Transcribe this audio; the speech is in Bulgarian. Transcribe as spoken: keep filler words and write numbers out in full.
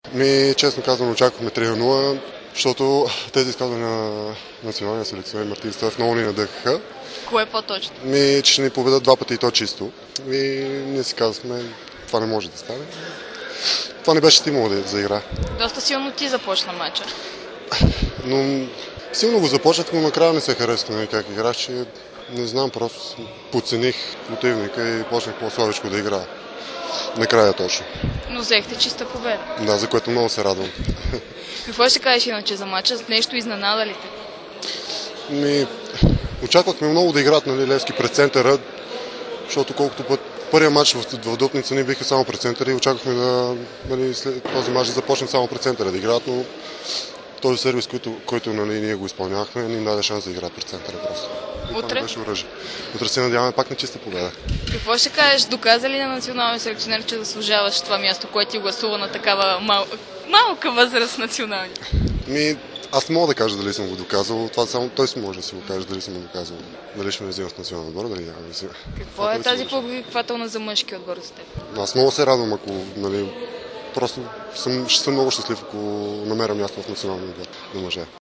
Ми, честно казвам, очаквахме три на нула, защото тези изказвания на националния селекционер Мартин Стоев много ни надъхаха. Кое по-точно? Ми, че ще ни победат два пъти и то чисто. И ние си казахме, това не може да стане. Това не беше стимул за игра. Доста силно ти започна матча. Но силно го започнах, но накрая не се харесва как играш, че не знам, просто подцених противника и почнах по-слабичко да играя. Накрая точно. Но взехте чиста победа. Да, за което много се радвам. Какво ще кажеш иначе за матча? Нещо изненада ли те? Ми, очаквахме много да играят, нали, Левски през центъра, защото колкото път първият матч в, в Дупница ни биха само през центъра и очаквахме да, нали, след този матч да започнем само през центъра да играят, но този сервис, който, който нали, ние го изпълнявахме, ни даде шанс да играят през центъра просто. Утре? Беше оръжие. Утре се надяваме пак на чиста победа. Какво ще кажеш? Доказа ли на националния селекционер, че заслужаваш това място, което ти гласува на такава мал... малка възраст националния? Ми, аз мога да кажа дали съм го доказал, това само той си може да си го каже дали съм го доказал. Дали ще ме взема в национален отбор, дали няма да взема. Какво това е тази повиквателна за мъжки отбор за теб? Аз много се радвам, ако, нали, просто съм, ще съм много щастлив, ако намеря място в националния отбор на мъже.